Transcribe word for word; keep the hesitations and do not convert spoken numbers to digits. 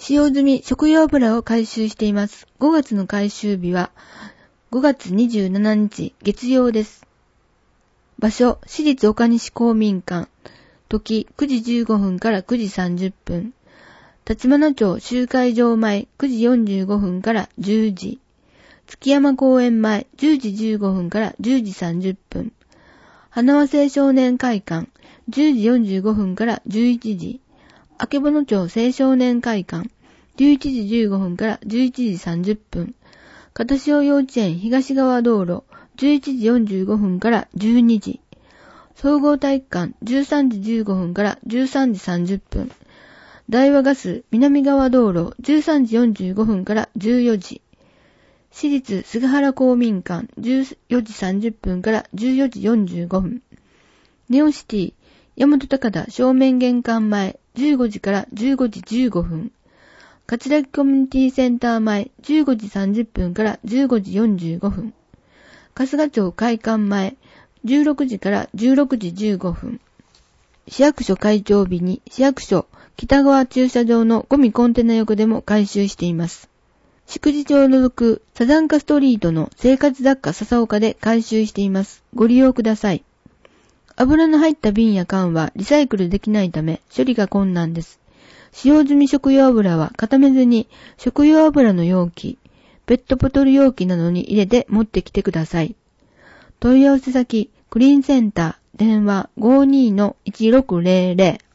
使用済み食用油を回収しています。ごがつの回収日はごがつにじゅうしちにち月曜です。場所、市立岡西公民館。時、くじじゅうごふんからくじさんじゅっぷん。立花町集会場前、くじよんじゅうごふんからじゅうじ。月山公園前、じゅうじじゅうごふんからじゅうじさんじゅっぷん。花輪青少年会館、じゅうじよんじゅうごふんからじゅういちじ。あけぼの町青少年会館、じゅういちじじゅうごふんからじゅういちじさんじゅっぷん。片潮幼稚園東側道路、じゅういちじよんじゅうごふんからじゅうにじ。総合体育館、じゅうさんじじゅうごふんからじゅうさんじさんじゅっぷん。大和ガス南側道路、じゅうさんじよんじゅうごふんからじゅうよじ。市立菅原公民館、じゅうよじさんじゅっぷんからじゅうよじよんじゅうごふん。ネオシティ、大和高田正面玄関前、じゅうごじからじゅうごじじゅうごふん。桂木コミュニティセンター前、じゅうごじさんじゅっぷんからじゅうごじよんじゅうごふん。春日町会館前、じゅうろくじからじゅうろくじじゅうごふん。市役所会長日に市役所北側駐車場のゴミコンテナ横でも回収しています。祝日を除くサザンカストリートの生活雑貨笹岡で回収しています。ご利用ください。油の入った瓶や缶はリサイクルできないため処理が困難です。使用済み食用油は固めずに食用油の容器、ペットボトル容器などに入れて持ってきてください。問い合わせ先、クリーンセンター、電話 ごーにーのいちろくぜろぜろ。